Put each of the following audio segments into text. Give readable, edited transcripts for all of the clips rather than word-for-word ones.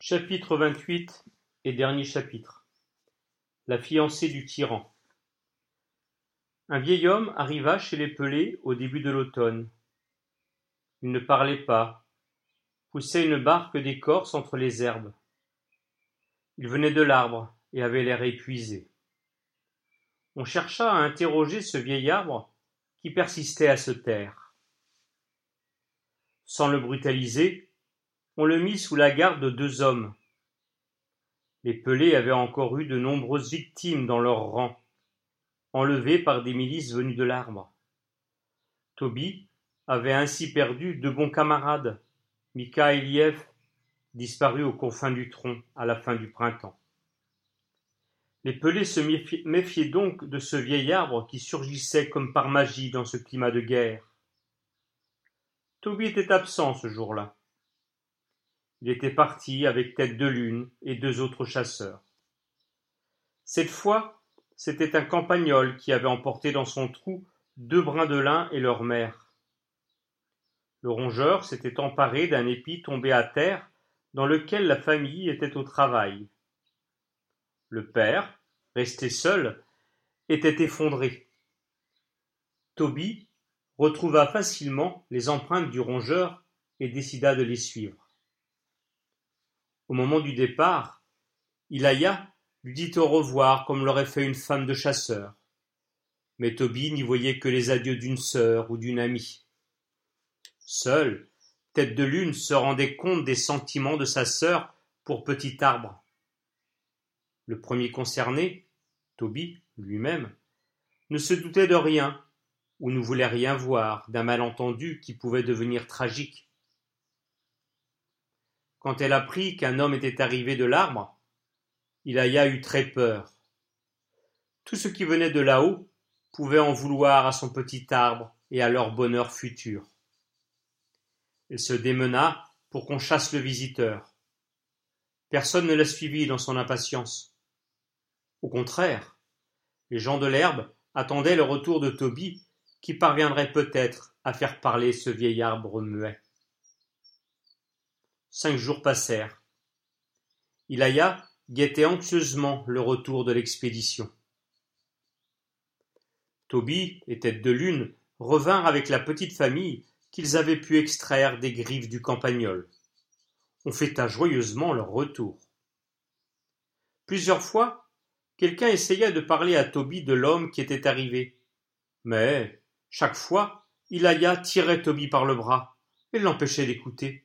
Chapitre 28 et dernier chapitre. La fiancée du tyran. Un vieil homme arriva chez les Pelés au début de l'automne. Il ne parlait pas, poussait une barque d'écorce entre les herbes. Il venait de l'arbre et avait l'air épuisé. On chercha à interroger ce vieil arbre qui persistait à se taire. Sans le brutaliser, on le mit sous la garde de 2 hommes. Les Pelés avaient encore eu de nombreuses victimes dans leurs rangs, enlevées par des milices venues de l'arbre. Tobie avait ainsi perdu 2 bons camarades, Mika et Lief, disparus aux confins du tronc à la fin du printemps. Les Pelés se méfiaient donc de ce vieil arbre qui surgissait comme par magie dans ce climat de guerre. Tobie était absent ce jour-là. Il était parti avec Tête de Lune et 2 autres chasseurs. Cette fois, c'était un campagnol qui avait emporté dans son trou 2 brins de lin et leur mère. Le rongeur s'était emparé d'un épi tombé à terre dans lequel la famille était au travail. Le père, resté seul, était effondré. Tobie retrouva facilement les empreintes du rongeur et décida de les suivre. Au moment du départ, Ilaya lui dit au revoir comme l'aurait fait une femme de chasseur. Mais Tobie n'y voyait que les adieux d'une sœur ou d'une amie. Seule, Tête de Lune se rendait compte des sentiments de sa sœur pour Petit Arbre. Le premier concerné, Tobie lui-même, ne se doutait de rien ou ne voulait rien voir d'un malentendu qui pouvait devenir tragique. Quand elle apprit qu'un homme était arrivé de l'arbre, Ilaya eut très peur. Tout ce qui venait de là-haut pouvait en vouloir à son petit arbre et à leur bonheur futur. Elle se démena pour qu'on chasse le visiteur. Personne ne la suivit dans son impatience. Au contraire, les gens de l'herbe attendaient le retour de Tobie qui parviendrait peut-être à faire parler ce vieil arbre muet. 5 jours passèrent. Ilaya guettait anxieusement le retour de l'expédition. Tobie et Tête de Lune revinrent avec la petite famille qu'ils avaient pu extraire des griffes du campagnol. On fêta joyeusement leur retour. Plusieurs fois, quelqu'un essaya de parler à Tobie de l'homme qui était arrivé. Mais, chaque fois, Ilaya tirait Tobie par le bras et l'empêchait d'écouter.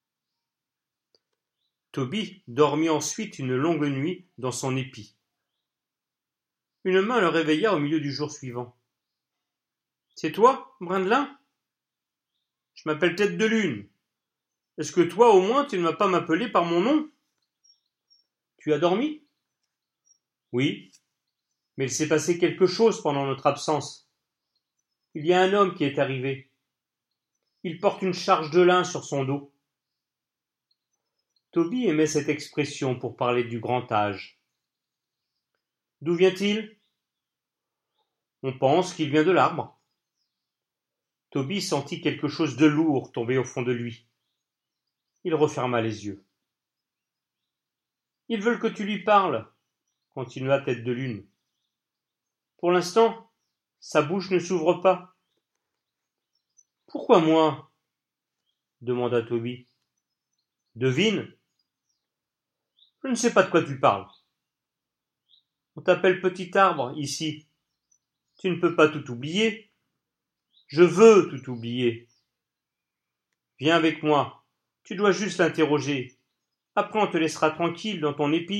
Tobie dormit ensuite une longue nuit dans son épi. Une main le réveilla au milieu du jour suivant. « C'est toi, brin de lin ? Je m'appelle Tête de Lune. Est-ce que toi, au moins, tu ne vas pas m'appeler par mon nom ? Tu as dormi ? Oui, mais il s'est passé quelque chose pendant notre absence. Il y a un homme qui est arrivé. Il porte une charge de lin sur son dos. » Tobie aimait cette expression pour parler du grand âge. « D'où vient-il ? » On pense qu'il vient de l'arbre. Tobie sentit quelque chose de lourd tomber au fond de lui. Il referma les yeux. « Ils veulent que tu lui parles, » continua Tête de Lune. « Pour l'instant, sa bouche ne s'ouvre pas. »« Pourquoi moi ?» demanda Tobie. « Devine. » »« Je ne sais pas de quoi tu parles. On t'appelle Petit Arbre, ici. Tu ne peux pas tout oublier. Je veux tout oublier. Viens avec moi. Tu dois juste l'interroger. Après, on te laissera tranquille dans ton épi. »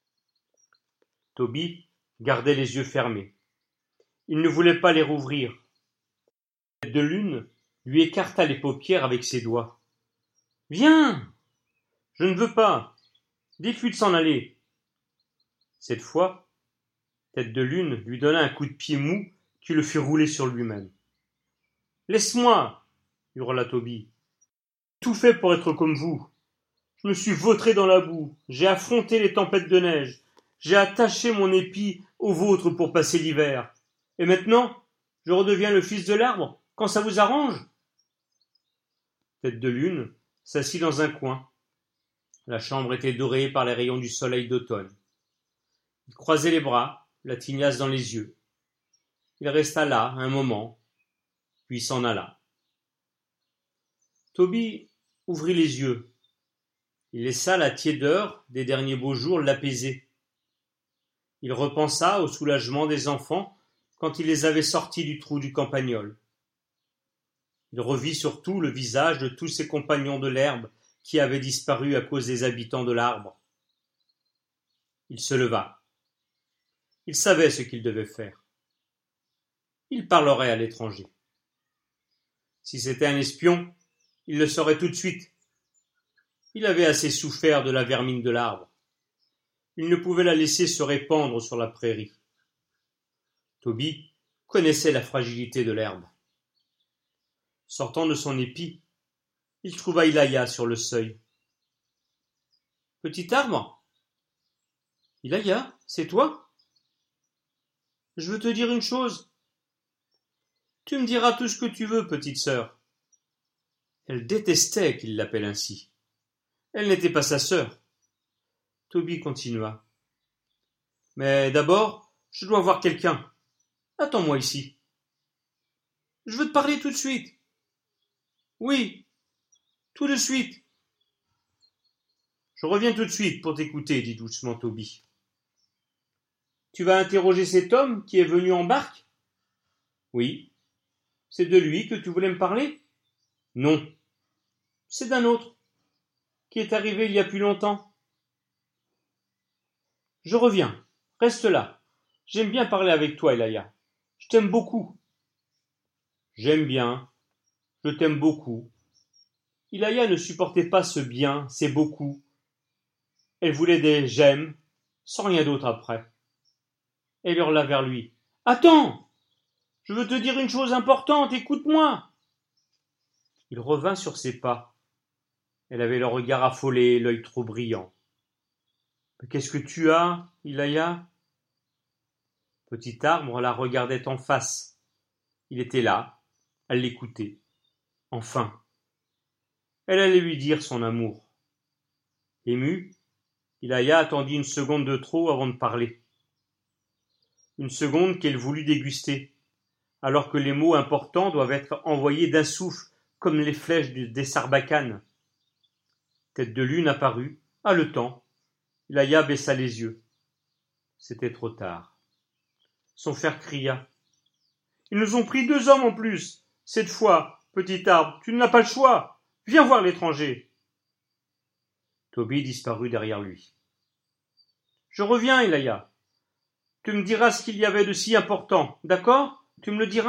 Tobie gardait les yeux fermés. Il ne voulait pas les rouvrir. Tête de Lune lui écarta les paupières avec ses doigts. « Viens ! Je ne veux pas. Dites-lui de s'en aller. » Cette fois, Tête de Lune lui donna un coup de pied mou qui le fit rouler sur lui-même. « Laisse-moi ! » hurla Tobie. « J'ai tout fait pour être comme vous. Je me suis vautré dans la boue, j'ai affronté les tempêtes de neige, j'ai attaché mon épi au vôtre pour passer l'hiver. Et maintenant, je redeviens le fils de l'arbre, quand ça vous arrange ?» Tête de Lune s'assit dans un coin. La chambre était dorée par les rayons du soleil d'automne. Il croisait les bras, la tignasse dans les yeux. Il resta là un moment, puis s'en alla. Toby ouvrit les yeux. Il laissa la tiédeur des derniers beaux jours l'apaiser. Il repensa au soulagement des enfants quand il les avait sortis du trou du campagnol. Il revit surtout le visage de tous ses compagnons de l'herbe qui avaient disparu à cause des habitants de l'arbre. Il se leva. Il savait ce qu'il devait faire. Il parlerait à l'étranger. Si c'était un espion, il le saurait tout de suite. Il avait assez souffert de la vermine de l'arbre. Il ne pouvait la laisser se répandre sur la prairie. Toby connaissait la fragilité de l'herbe. Sortant de son épi, il trouva Ilaya sur le seuil. « Petit arbre ? Ilaya, c'est toi ? Je veux te dire une chose. Tu me diras tout ce que tu veux, petite sœur. » Elle détestait qu'il l'appelle ainsi. Elle n'était pas sa sœur. Toby continua. « Mais d'abord, je dois voir quelqu'un. Attends-moi ici. »« Je veux te parler tout de suite. »« Oui, tout de suite. »« Je reviens tout de suite pour t'écouter, dit doucement Toby. »« Tu vas interroger cet homme qui est venu en barque ? » ?»« Oui. »« C'est de lui que tu voulais me parler ? » ?»« Non. »« C'est d'un autre, qui est arrivé il y a plus longtemps. »« Je reviens. Reste là. J'aime bien parler avec toi, Ilaya. Je t'aime beaucoup. »« J'aime bien. Je t'aime beaucoup. » Ilaya ne supportait pas ce bien, ces beaucoup. Elle voulait des j'aime, sans rien d'autre après. Elle hurla vers lui. « Attends ! Je veux te dire une chose importante, écoute-moi !» Il revint sur ses pas. Elle avait le regard affolé, l'œil trop brillant. « Mais qu'est-ce que tu as, Ilaya ?» Petit arbre la regardait en face. Il était là, elle l'écoutait. Enfin, elle allait lui dire son amour. Ému, Ilaya attendit une seconde de trop avant de parler. Une seconde qu'elle voulut déguster, alors que les mots importants doivent être envoyés d'un souffle, comme les flèches des sarbacanes. Tête de Lune apparut, haletant. Ilaya baissa les yeux. C'était trop tard. Son frère cria. « Ils nous ont pris 2 hommes en plus. Cette fois, petit arbre, tu n'as pas le choix. Viens voir l'étranger. » Toby disparut derrière lui. « Je reviens, Ilaya. Tu me diras ce qu'il y avait de si important, d'accord ? Tu me le diras ?»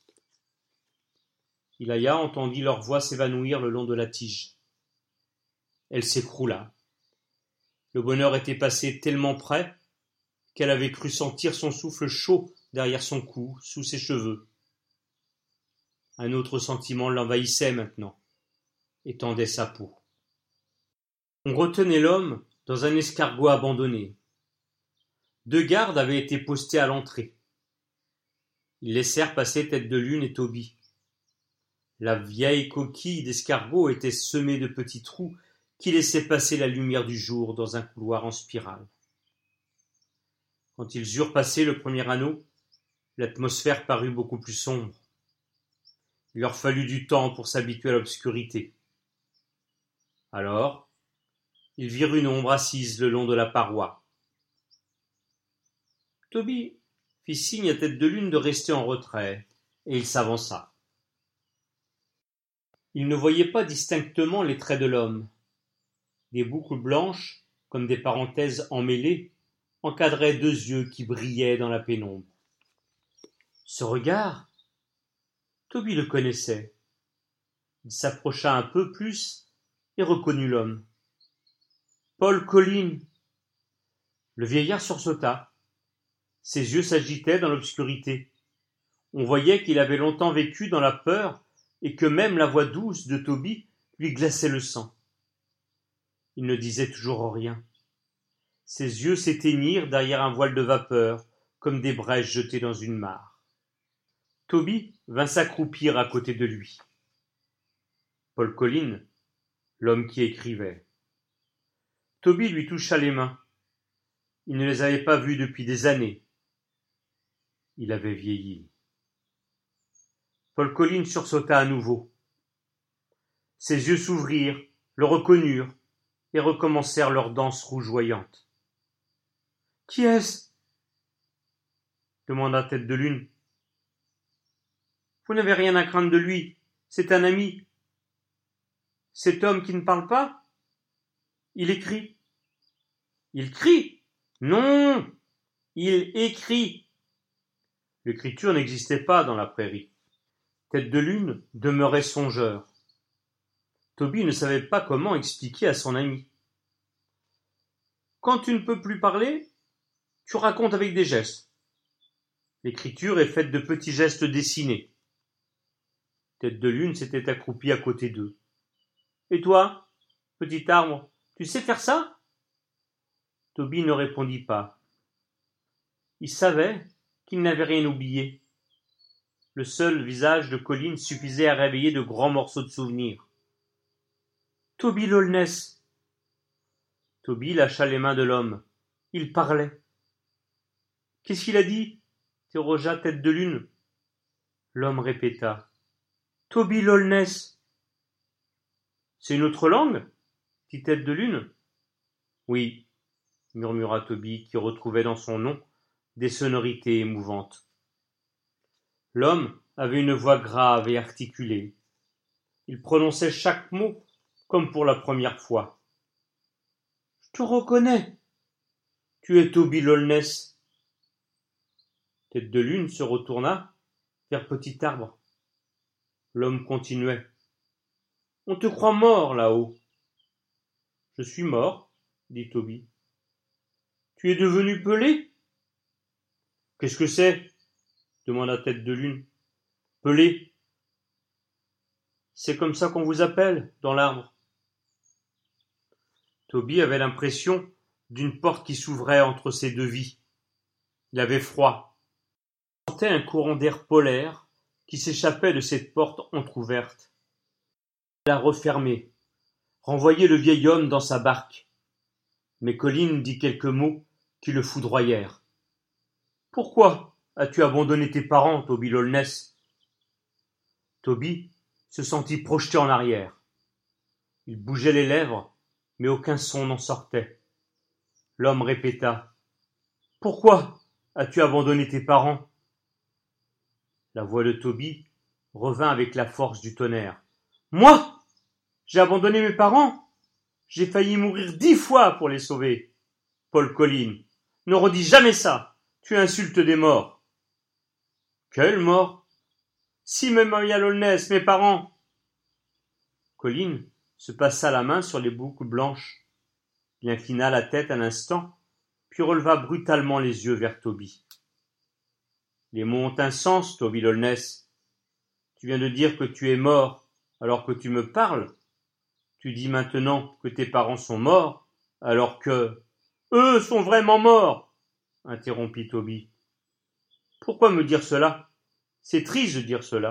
Ilaya entendit leur voix s'évanouir le long de la tige. Elle s'écroula. Le bonheur était passé tellement près qu'elle avait cru sentir son souffle chaud derrière son cou, sous ses cheveux. Un autre sentiment l'envahissait maintenant, étendait sa peau. On retenait l'homme dans un escargot abandonné. 2 gardes avaient été postés à l'entrée. Ils laissèrent passer Tête de Lune et Toby. La vieille coquille d'escargot était semée de petits trous qui laissaient passer la lumière du jour dans un couloir en spirale. Quand ils eurent passé le premier anneau, l'atmosphère parut beaucoup plus sombre. Il leur fallut du temps pour s'habituer à l'obscurité. Alors, ils virent une ombre assise le long de la paroi. Toby fit signe à Tête de Lune de rester en retrait, et il s'avança. Il ne voyait pas distinctement les traits de l'homme. Des boucles blanches, comme des parenthèses emmêlées, encadraient 2 yeux qui brillaient dans la pénombre. Ce regard, Toby le connaissait. Il s'approcha un peu plus et reconnut l'homme. Paul Collin. Le vieillard sursauta. Ses yeux s'agitaient dans l'obscurité. On voyait qu'il avait longtemps vécu dans la peur et que même la voix douce de Toby lui glaçait le sang. Il ne disait toujours rien. Ses yeux s'éteignirent derrière un voile de vapeur, comme des braises jetées dans une mare. Toby vint s'accroupir à côté de lui. Paul Collin, l'homme qui écrivait. Toby lui toucha les mains. Il ne les avait pas vues depuis des années. Il avait vieilli. Paul Colline sursauta à nouveau. Ses yeux s'ouvrirent, le reconnurent, et recommencèrent leur danse rougeoyante. « Qui est-ce » demanda Tête de Lune. « Vous n'avez rien à craindre de lui, c'est un ami. Cet homme qui ne parle pas, il écrit. »« Il crie ?»« Non, il écrit. » L'écriture n'existait pas dans la prairie. Tête de Lune demeurait songeur. Toby ne savait pas comment expliquer à son ami. « Quand tu ne peux plus parler, tu racontes avec des gestes. L'écriture est faite de petits gestes dessinés. » Tête de Lune s'était accroupie à côté d'eux. « Et toi, petit arbre, tu sais faire ça ?» Toby ne répondit pas. Il savait qu'il n'avait rien oublié. Le seul visage de Colline suffisait à réveiller de grands morceaux de souvenirs. « Toby l'Aulness !» Toby lâcha les mains de l'homme. Il parlait. « Qu'est-ce qu'il a dit ?» interrogea Tête de Lune. L'homme répéta. « Toby l'Aulness !»« C'est une autre langue ?» dit Tête de Lune. « Oui, » murmura Toby, qui retrouvait dans son nom des sonorités émouvantes. L'homme avait une voix grave et articulée. Il prononçait chaque mot comme pour la première fois. « Je te reconnais. Tu es Toby l'Aulness. » Tête de Lune se retourna vers Petit Arbre. L'homme continuait. « On te croit mort là-haut. »« Je suis mort, » dit Toby. « Tu es devenu pelé ?»« Qu'est-ce que c'est ?» demanda Tête de Lune. « Pelé. C'est comme ça qu'on vous appelle, dans l'arbre. » Toby avait l'impression d'une porte qui s'ouvrait entre ces deux vies. Il avait froid. Il sentait un courant d'air polaire qui s'échappait de cette porte entr'ouverte. Il la refermait, renvoyait le vieil homme dans sa barque. Mais Colline dit quelques mots qui le foudroyèrent. « Pourquoi as-tu abandonné tes parents, Toby l'Aulness ?» Toby se sentit projeté en arrière. Il bougeait les lèvres, mais aucun son n'en sortait. L'homme répéta. « Pourquoi as-tu abandonné tes parents ?» La voix de Toby revint avec la force du tonnerre. « Moi ? J'ai abandonné mes parents ? J'ai failli mourir 10 fois pour les sauver. Paul Colline, ne redis jamais ça. Tu insultes des morts. » « Quelle mort ? Si Maria l'Aulness, mes parents !» Colline se passa la main sur les boucles blanches. Il inclina la tête un instant, puis releva brutalement les yeux vers Toby. « Les mots ont un sens, Toby l'Aulness. Tu viens de dire que tu es mort alors que tu me parles. Tu dis maintenant que tes parents sont morts alors que... »« Eux sont vraiment morts !» interrompit Toby. « Pourquoi me dire cela ? C'est triste de dire cela. »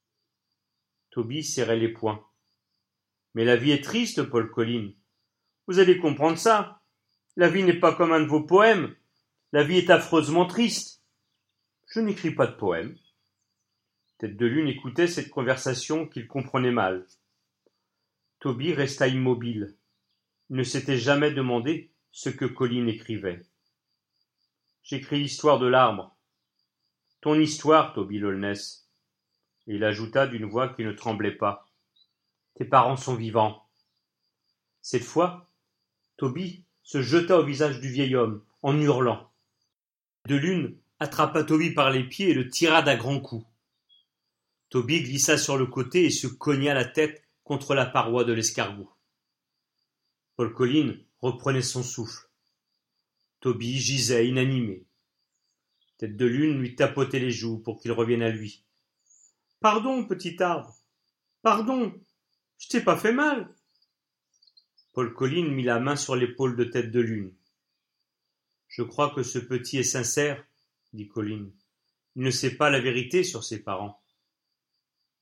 Toby serrait les poings. « Mais la vie est triste, Paul Colline. Vous allez comprendre ça. La vie n'est pas comme un de vos poèmes. La vie est affreusement triste. » « Je n'écris pas de poèmes. » Tête de Lune écoutait cette conversation qu'il comprenait mal. Toby resta immobile. Il ne s'était jamais demandé ce que Colline écrivait. « J'écris l'histoire de l'arbre. Ton histoire, Toby l'Aulness. » Et il ajouta d'une voix qui ne tremblait pas. « Tes parents sont vivants. » Cette fois, Toby se jeta au visage du vieil homme, en hurlant. De Lune attrapa Toby par les pieds et le tira d'un grand coup. Toby glissa sur le côté et se cogna la tête contre la paroi de l'escargot. Paul Colline reprenait son souffle. Toby gisait inanimé. Tête de Lune lui tapotait les joues pour qu'il revienne à lui. « Pardon, petit arbre. Pardon. Je t'ai pas fait mal. » Paul Colline mit la main sur l'épaule de Tête de Lune. « Je crois que ce petit est sincère, » dit Colline. « Il ne sait pas la vérité sur ses parents. »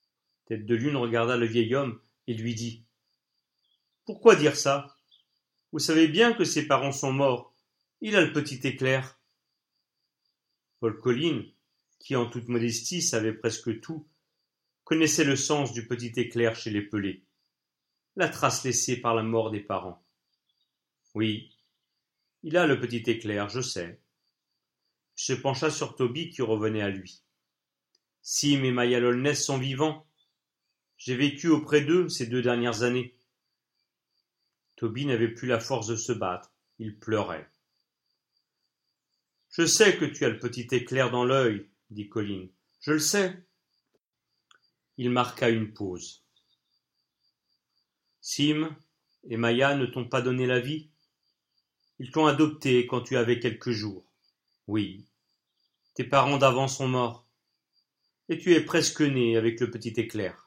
Tête de Lune regarda le vieil homme et lui dit. « Pourquoi dire ça ? Vous savez bien que ses parents sont morts. Il a le petit éclair. Paul Colline, qui en toute modestie savait presque tout, connaissait le sens du petit éclair chez les Pelés, la trace laissée par la mort des parents. Oui, il a le petit éclair, je sais. Il se pencha sur Toby qui revenait à lui. Sim et Maya Lolness sont vivants. J'ai vécu auprès d'eux ces 2 dernières années. Toby n'avait plus la force de se battre. Il pleurait. Je sais que tu as le petit éclair dans l'œil, dit Colline. Je le sais. Il marqua une pause. Sim et Maya ne t'ont pas donné la vie? Ils t'ont adopté quand tu avais quelques jours. Oui. Tes parents d'avant sont morts. Et tu es presque né avec le petit éclair.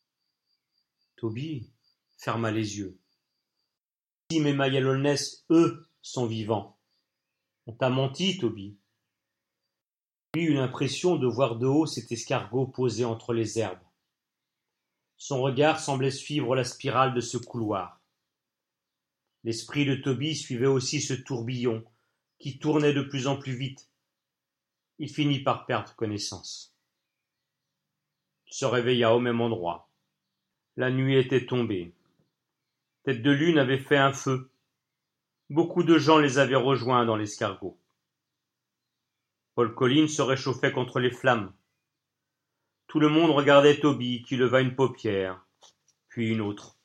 Toby ferma les yeux. Sim et Maya Lolness, eux, sont vivants. On t'a menti, Toby. Lui eut l'impression de voir de haut cet escargot posé entre les herbes. Son regard semblait suivre la spirale de ce couloir. L'esprit de Toby suivait aussi ce tourbillon qui tournait de plus en plus vite. Il finit par perdre connaissance. Il se réveilla au même endroit. La nuit était tombée. Tête de Lune avait fait un feu. Beaucoup de gens les avaient rejoints dans l'escargot. Paul Colline se réchauffait contre les flammes. Tout le monde regardait Toby qui leva une paupière, puis une autre.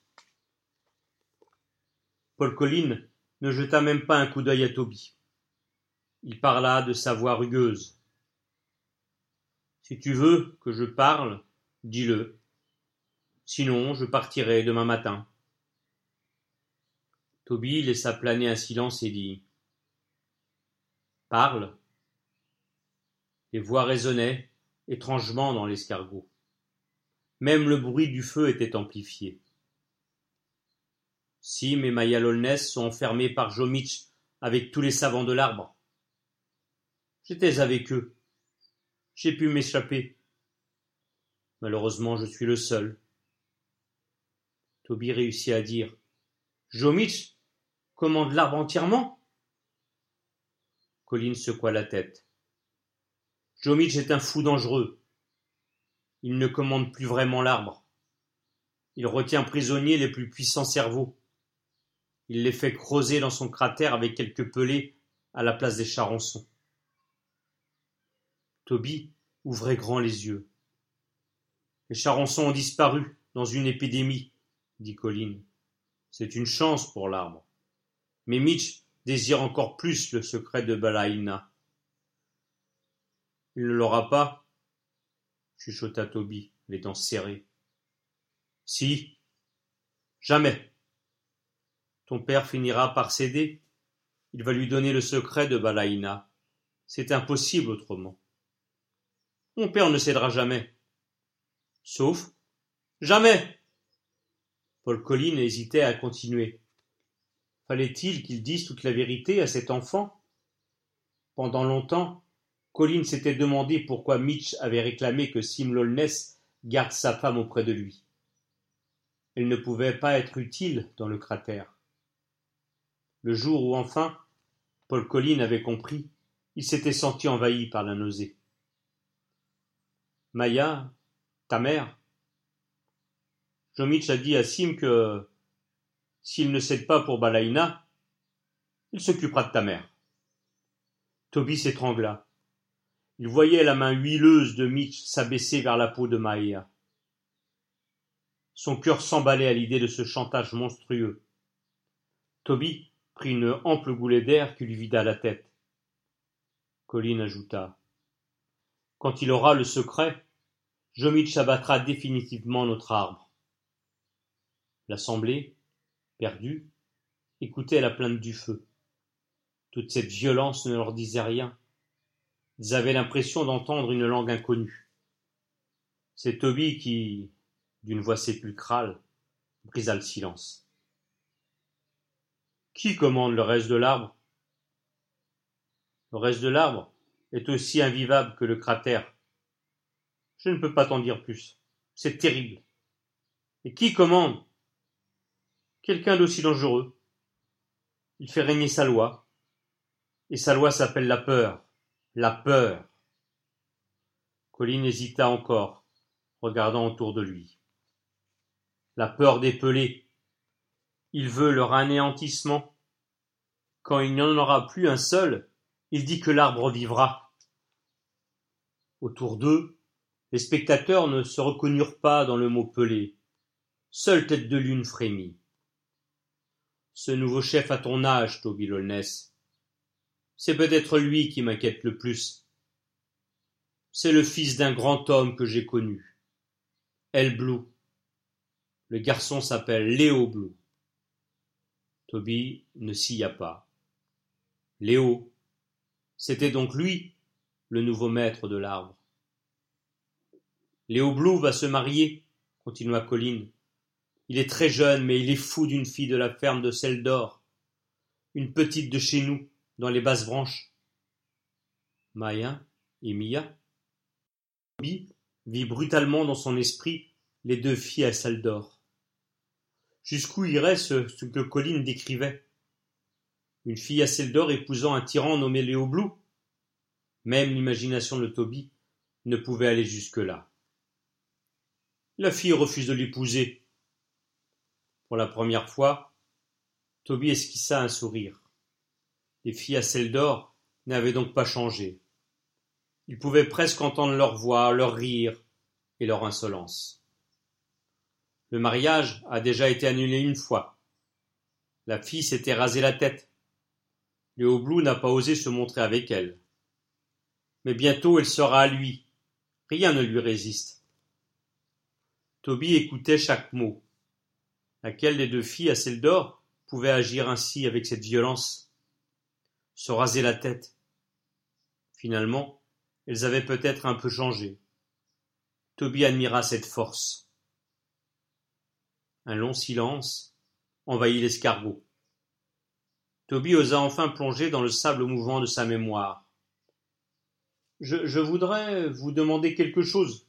Paul Colline ne jeta même pas un coup d'œil à Toby. Il parla de sa voix rugueuse. Si tu veux que je parle, dis-le. Sinon, je partirai demain matin. Toby laissa planer un silence et dit « Parle !» Les voix résonnaient étrangement dans l'escargot. Même le bruit du feu était amplifié. Sim et Maya Lolness sont enfermés par Joe Mitch avec tous les savants de l'arbre. J'étais avec eux. J'ai pu m'échapper. Malheureusement, je suis le seul. Toby réussit à dire « Joe Mitch commande l'arbre entièrement ?» Colline secoua la tête. « Joe Mitch est un fou dangereux. Il ne commande plus vraiment l'arbre. Il retient prisonniers les plus puissants cerveaux. Il les fait creuser dans son cratère avec quelques pelés à la place des charançons. » Toby ouvrait grand les yeux. « Les charançons ont disparu dans une épidémie, » dit Colline. « C'est une chance pour l'arbre. Mais Mitch désire encore plus le secret de Balaïna. »« Il ne l'aura pas, » chuchota Toby, les dents serrées. « Si, jamais. Ton père finira par céder. Il va lui donner le secret de Balaïna. C'est impossible autrement. Mon père ne cédera jamais. Sauf jamais. » Paul Colline hésitait à continuer. Fallait-il qu'il dise toute la vérité à cet enfant? Pendant longtemps, Colline s'était demandé pourquoi Mitch avait réclamé que Sim Lolness garde sa femme auprès de lui. Elle ne pouvait pas être utile dans le cratère. Le jour où enfin Paul Colline avait compris, il s'était senti envahi par la nausée. « Maya, ta mère, Joe Mitch a dit à Sim que s'il ne cède pas pour Balaïna, il s'occupera de ta mère. » Toby s'étrangla. Il voyait la main huileuse de Mitch s'abaisser vers la peau de Maya. Son cœur s'emballait à l'idée de ce chantage monstrueux. Toby prit une ample goulée d'air qui lui vida la tête. Colline ajouta « Quand il aura le secret, Joe Mitch abattra définitivement notre arbre. » L'assemblée, perdue, écoutait la plainte du feu. Toute cette violence ne leur disait rien. Ils avaient l'impression d'entendre une langue inconnue. C'est Toby qui, d'une voix sépulcrale, brisa le silence. « Qui commande le reste de l'arbre ? » ?»« Le reste de l'arbre est aussi invivable que le cratère. Je ne peux pas t'en dire plus. C'est terrible. Et qui commande ? Quelqu'un d'aussi dangereux. Il fait régner sa loi, et sa loi s'appelle la peur. La peur. Colline hésita encore, regardant autour de lui. La peur des pelés. Il veut leur anéantissement. Quand il n'y en aura plus un seul, il dit que l'arbre vivra. Autour d'eux, les spectateurs ne se reconnurent pas dans le mot pelé. Seule Tête de Lune frémit. Ce nouveau chef à ton âge, Toby Lolness, c'est peut-être lui qui m'inquiète le plus. C'est le fils d'un grand homme que j'ai connu, El Blue. Le garçon s'appelle Léo Blue. Toby ne scia pas. Léo, c'était donc lui, le nouveau maître de l'arbre. Léo Blue va se marier, continua Colline. Il est très jeune, mais il est fou d'une fille de la ferme de Seldor, une petite de chez nous, dans les basses branches. Maya et Mia. Toby vit brutalement dans son esprit les deux filles à Seldor. Jusqu'où irait ce que Colline décrivait? Une fille à Seldor épousant un tyran nommé Léo Blue? Même l'imagination de Toby ne pouvait aller jusque-là. La fille refuse de l'épouser. Pour la première fois, Toby esquissa un sourire. Les filles à Seldor n'avaient donc pas changé. Il pouvait presque entendre leur voix, leur rire et leur insolence. Le mariage a déjà été annulé une fois. La fille s'était rasé la tête. Léo Blue n'a pas osé se montrer avec elle. Mais bientôt elle sera à lui. Rien ne lui résiste. Toby écoutait chaque mot. Laquelle des deux filles à Seldor pouvait agir ainsi avec cette violence? Se raser la tête. Finalement, elles avaient peut-être un peu changé. Toby admira cette force. Un long silence envahit l'escargot. Toby osa enfin plonger dans le sable mouvant de sa mémoire. Je voudrais vous demander quelque chose.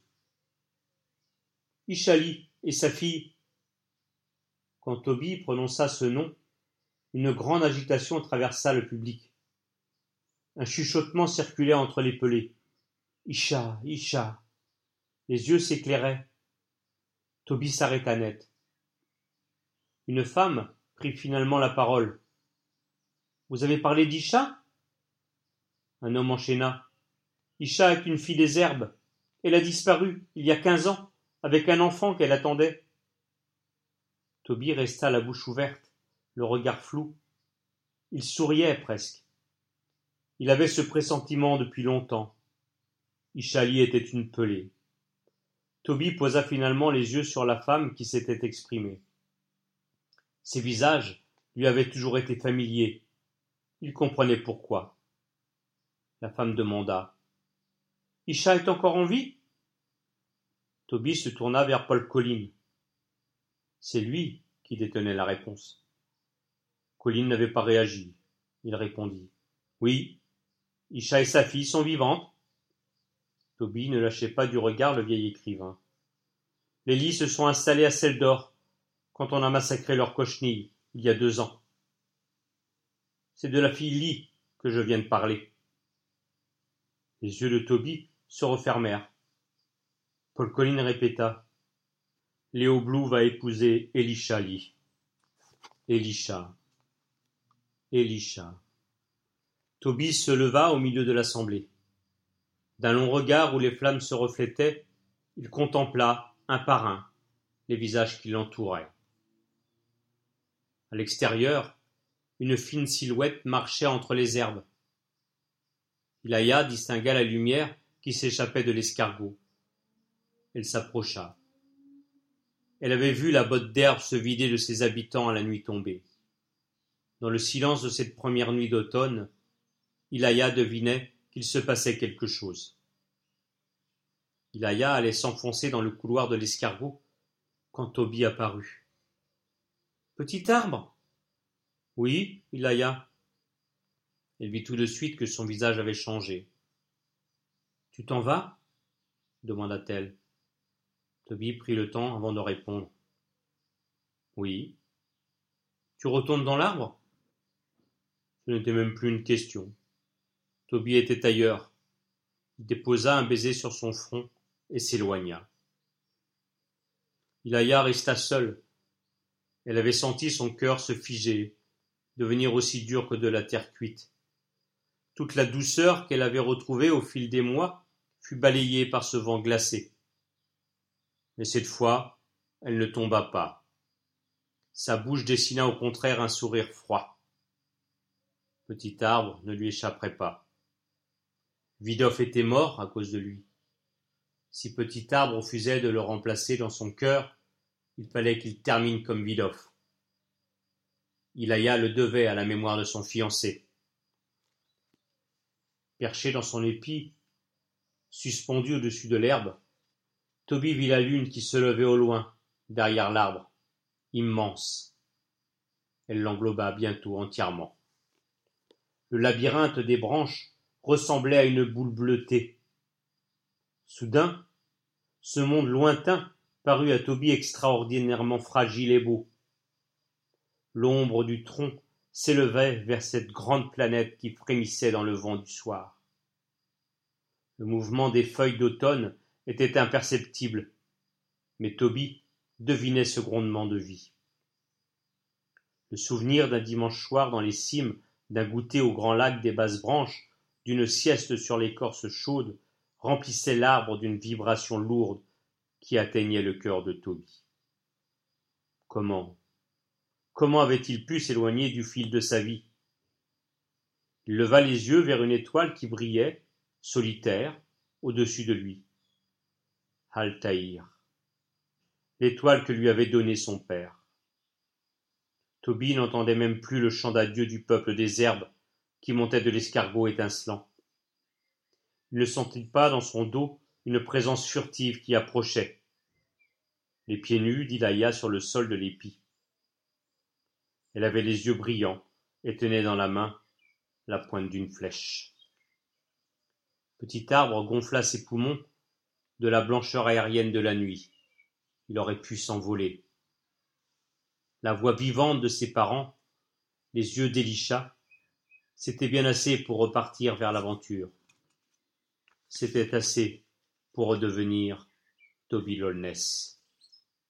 Ishali et sa fille. Quand Toby prononça ce nom, une grande agitation traversa le public. Un chuchotement circulait entre les pelés. Isha, Isha. Les yeux s'éclairaient. Toby s'arrêta net. Une femme prit finalement la parole. Vous avez parlé d'Isha? Un homme enchaîna. Isha est une fille des herbes. Elle a disparu il y a 15 ans, avec un enfant qu'elle attendait. Toby resta la bouche ouverte, le regard flou. Il souriait presque. Il avait ce pressentiment depuis longtemps. Ishali était une pelée. Toby posa finalement les yeux sur la femme qui s'était exprimée. Ses visages lui avaient toujours été familiers. Il comprenait pourquoi. La femme demanda. Isha est encore en vie? Toby se tourna vers Paul Colline. C'est lui qui détenait la réponse. Colline n'avait pas réagi. Il répondit. Oui, Isha et sa fille sont vivantes. Toby ne lâchait pas du regard le vieil écrivain. Les lits se sont installés à Seldor quand on a massacré leur cochenille il y a 2 ans. C'est de la fille Lee que je viens de parler. Les yeux de Toby se refermèrent. Paul Colline répéta. Léo Blue va épouser Elisha Lee. Elisha. Elisha. Toby se leva au milieu de l'assemblée. D'un long regard où les flammes se reflétaient, il contempla, un par un, les visages qui l'entouraient. À l'extérieur, une fine silhouette marchait entre les herbes. Ilaya distingua la lumière qui s'échappait de l'escargot. Elle s'approcha. Elle avait vu la botte d'herbe se vider de ses habitants à la nuit tombée. Dans le silence de cette première nuit d'automne, Ilaya devinait qu'il se passait quelque chose. Ilaya allait s'enfoncer dans le couloir de l'escargot quand Toby apparut. « Petit arbre ?» »« Oui, Ilaya. » Elle vit tout de suite que son visage avait changé. « Tu t'en vas ?» demanda-t-elle. Toby prit le temps avant de répondre. « Oui. »« Tu retournes dans l'arbre ?» Ce n'était même plus une question. Toby était ailleurs. Il déposa un baiser sur son front et s'éloigna. Ilia resta seule. Elle avait senti son cœur se figer, devenir aussi dur que de la terre cuite. Toute la douceur qu'elle avait retrouvée au fil des mois fut balayée par ce vent glacé. Mais cette fois, elle ne tomba pas. Sa bouche dessina au contraire un sourire froid. Petit arbre ne lui échapperait pas. Vidov était mort à cause de lui. Si Petit arbre refusait de le remplacer dans son cœur, il fallait qu'il termine comme Vidov. Ilia le devait à la mémoire de son fiancé. Perché dans son épi, suspendu au-dessus de l'herbe, Toby vit la lune qui se levait au loin, derrière l'arbre, immense. Elle l'engloba bientôt entièrement. Le labyrinthe des branches ressemblait à une boule bleutée. Soudain, ce monde lointain parut à Toby extraordinairement fragile et beau. L'ombre du tronc s'élevait vers cette grande planète qui frémissait dans le vent du soir. Le mouvement des feuilles d'automne était imperceptible, mais Toby devinait ce grondement de vie. Le souvenir d'un dimanche soir dans les cimes, d'un goûter au grand lac des basses branches, d'une sieste sur l'écorce chaude, remplissait l'arbre d'une vibration lourde qui atteignait le cœur de Toby. Comment avait-il pu s'éloigner du fil de sa vie? Il leva les yeux vers une étoile qui brillait, solitaire, au-dessus de lui. Altaïr, l'étoile que lui avait donnée son père. Toby n'entendait même plus le chant d'adieu du peuple des herbes qui montait de l'escargot étincelant. Il ne sentit pas dans son dos une présence furtive qui approchait. Les pieds nus d'Ilia sur le sol de l'épi. Elle avait les yeux brillants et tenait dans la main la pointe d'une flèche. Petit arbre gonfla ses poumons de la blancheur aérienne de la nuit. Il aurait pu s'envoler. La voix vivante de ses parents, les yeux d'Elisha, c'était bien assez pour repartir vers l'aventure. C'était assez pour redevenir Toby Lollness.